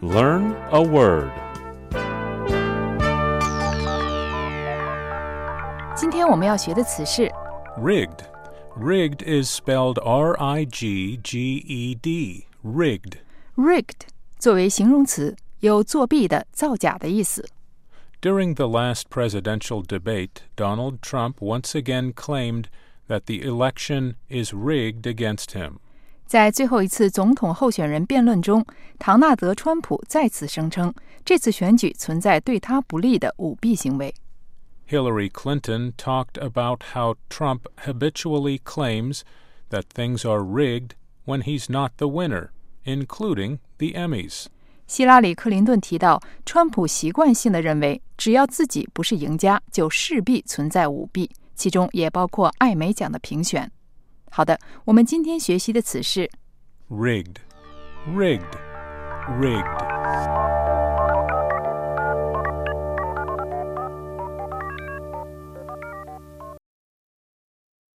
Learn a word. 今天我们要学的词是 Rigged. Rigged is spelled R-I-G-G-E-D. Rigged. rigged 作为形容词，有作弊的、造假的意思。 During the last presidential debate, Donald Trump once again claimed that the election is rigged against him. 在最后一次总统候选人辩论中，唐纳德·川普再次声称，这次选举存在对他不利的舞弊行为。 Hillary Clinton talked about how Trump habitually claims that things are rigged when he's not the winner, including the Emmys. 希拉里·克林顿提到，川普习惯性地认为，只要自己不是赢家，就势必存在舞弊，其中也包括艾美奖的评选。好的，我们今天学习的词是 Rigged. Rigged. Rigged.